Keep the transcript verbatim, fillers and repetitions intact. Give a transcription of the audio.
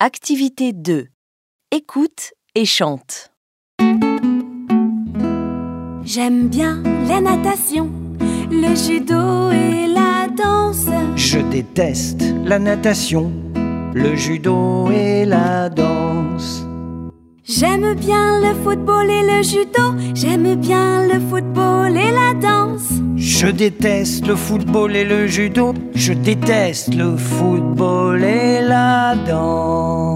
Activité deux. Écoute et chante. J'aime bien la natation, le judo et la danse. Je déteste la natation, le judo et la danse. J'aime bien le football et le judo, j'aime bien le football et la danse. Je déteste le football et le judo, je déteste le football et la danse.